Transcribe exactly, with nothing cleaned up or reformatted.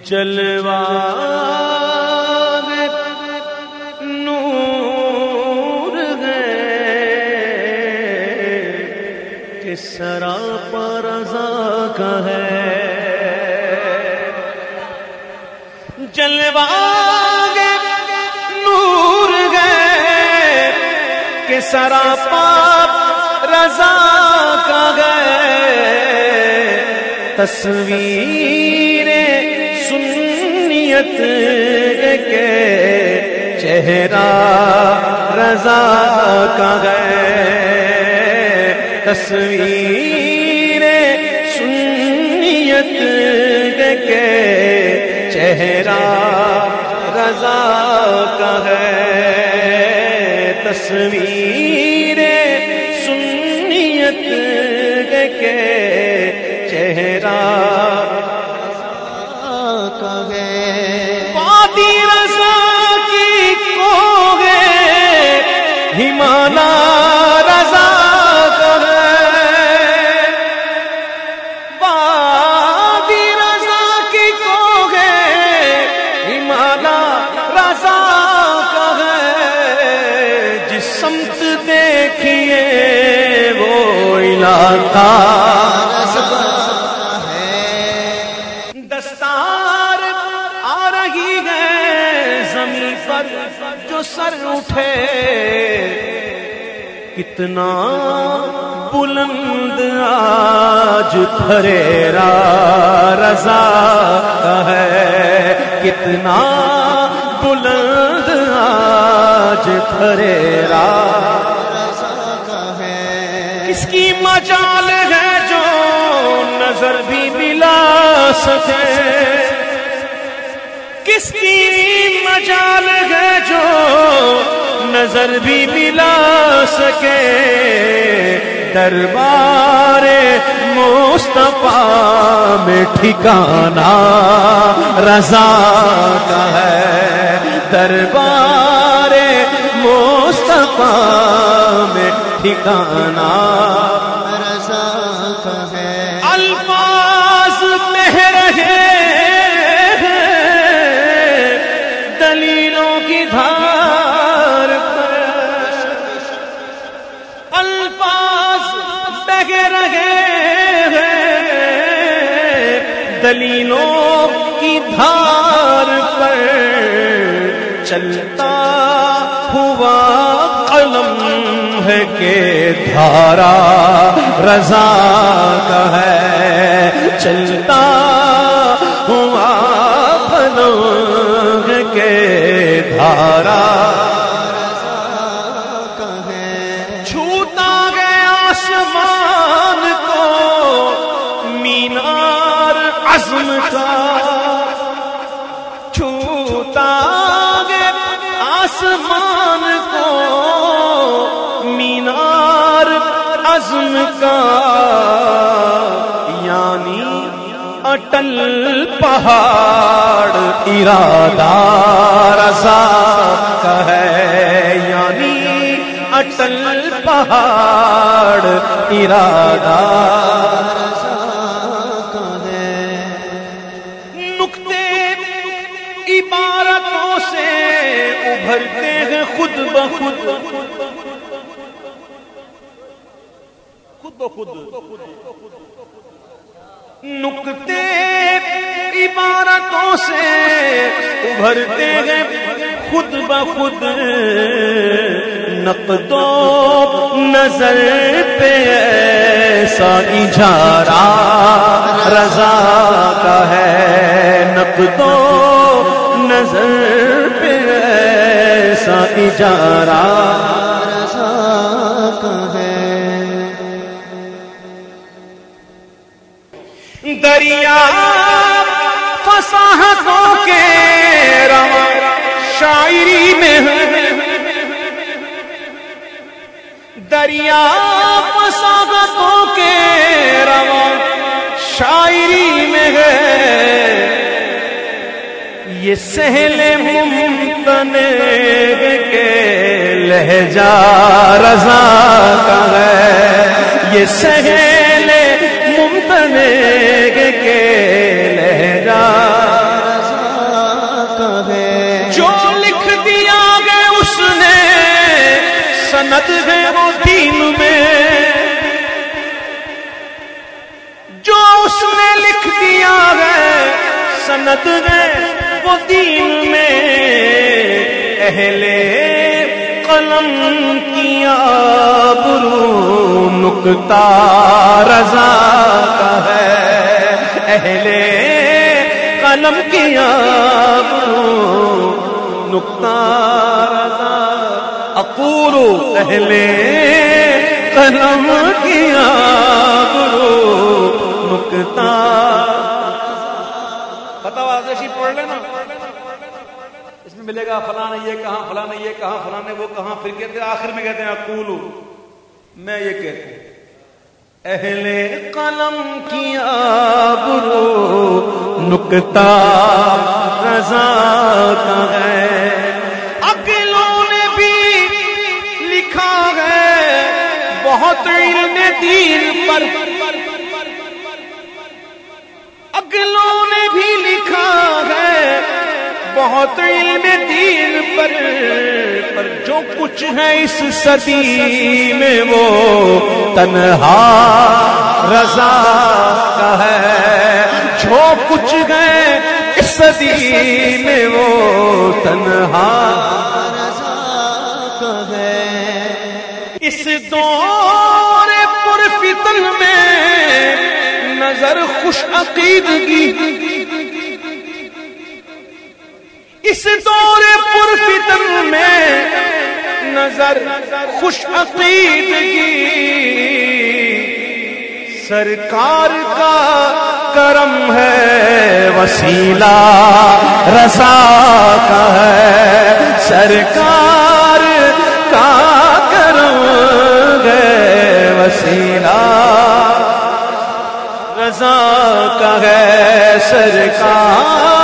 جلوہ نور ہے کہ سراپا رضا کا ہے، جلوہ نور ہے کہ سراپا رضا کا ہے، تصویر سنیت کے چہرہ رضا کا ہے، تصویر سنیت کے چہرہ رضا کا ہے، تصویر سنیت کے چہرہ کا ہے، وادی رضا کی کوہ ہمالا رضا کا ہے، وادی رضا کی کوہ ہمالا رضا کا ہے، جس سمت دیکھیے وہ علاقہ جو سر اٹھے کتنا بلند آج پھریرا رضا کا ہے، کتنا بلند آج پھریرا رضا کا ہے، کس کی مجال ہے جو نظر بھی ملا سکے، کس کی مجال ہے جو نظر بھی ملا سکے، دربار مصطفیٰ میں ٹھکانہ رضا کا ہے، دربار مصطفیٰ میں ٹھکانہ رضا کا ہے، الفاظ بہ رہے دلیلوں کی دھار پر، الفاظ بہ رہے ہیں دلیلوں کی دھار پر، چلتا ہوا قلم ہے کہ دھارا رضا کا ہے، چلتا ہوا قلم کے دھارا رضا کا ہے، چھوتا گیا آسمان کو مینار عزم کا، چھوتا گیا آسمان کو مینار عزم کا، یعنی اٹل پہاڑ ارادہ رضا کا ہے، یعنی اٹل پہاڑ ارادہ رضا کا ہے، نقطے عبارتوں سے ابھرتے ہیں خود بخود، خود بخود نقطے عبارتوں سے ابھرتے ہیں خود بخود، نقد و نظر پہ ایسا اجارہ رضا کا ہے، نقد و نظر پہ ایسا اجارہ رضا کا ہے، دریا فصاحتوں کے رواں شاعری میں ہے، دریا فصاحتوں کے رواں شاعری میں ہے، یہ سہل ممتنع کے لہجہ رضا کا ہے، یہ سہل ممتنع کے لہجہ سند ہے وہ دین میں، جو اس نے لکھ دیا ہے سند ہے وہ دین میں، اہل قلم کی آبرو نکتہ رضا کا ہے، اہل قلم کی آبرو نکتہ رضا، اقول اہل قلم کی آبرو نکتہ، بتاؤ آزشی پڑھ لینا، اس میں ملے گا فلاں نے یہ کہاں، فلاں نے یہ کہاں، فلاں نے وہ کہاں، پھر کہتے ہیں آخر میں کہتے ہیں اقول، میں یہ کہتا ہوں اہل قلم کی آبرو نکتہ رضا کا ہے، عقلوں نے بھی لکھا ہے بہت علم دین پر، عقلوں نے بھی لکھا ہے بہت علم دین پر، پر جو کچھ ہے اس صدی میں وہ تنہا رضا کا ہے، جو کچھ ہے اس صدی میں وہ تنہا رضا کا ہے، اس دور پرفتن میں نظر خوش عقیدگی، اس دور پرفتن میں نظر خوش عقیدگی، سرکار کا کرم ہے وسیلہ رضا کا ہے، سرکار کا کرم ہے وسیلہ رضا کا ہے، سرکار